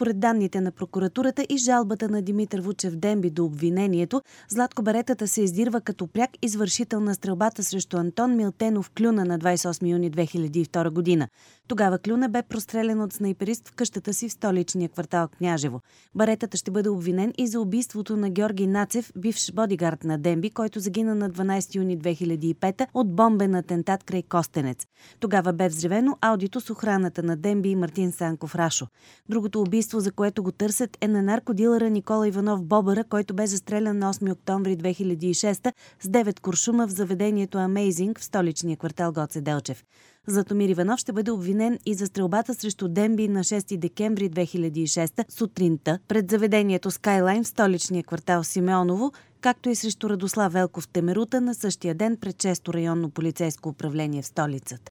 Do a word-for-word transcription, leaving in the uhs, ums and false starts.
Според данните на прокуратурата и жалбата на Димитър Вучев Демби до обвинението, Златко Беретата се издирва като пряк извършител на стрелбата срещу Антон Милтенов Клюна на двадесет и осми юни две хиляди и втора година. Тогава Клюна бе прострелян от снайперист в къщата си в столичния квартал Княжево. Беретата ще бъде обвинен и за убийството на Георги Нацев, бивш бодигард на Демби, който загина на дванадесети юни две хиляди и пета от бомбен атентат край Костенец. Тогава бе взривено аудито с охраната на Демби и Мартин Санков Рашо. Другото убийство, за което го търсят, е на наркодилъра Никола Иванов Бобъра, който бе застрелян на осми октомври две хиляди и шеста с девет куршума в заведението Amazing в столичния квартал Гоце Делчев. Златомир Иванов ще бъде обвинен и за стрелбата срещу Демби на шести декември две хиляди и шеста сутринта пред заведението Skyline в столичния квартал Симеоново, както и срещу Радослав Велков Темерута на същия ден пред шесто районно полицейско управление в столицата.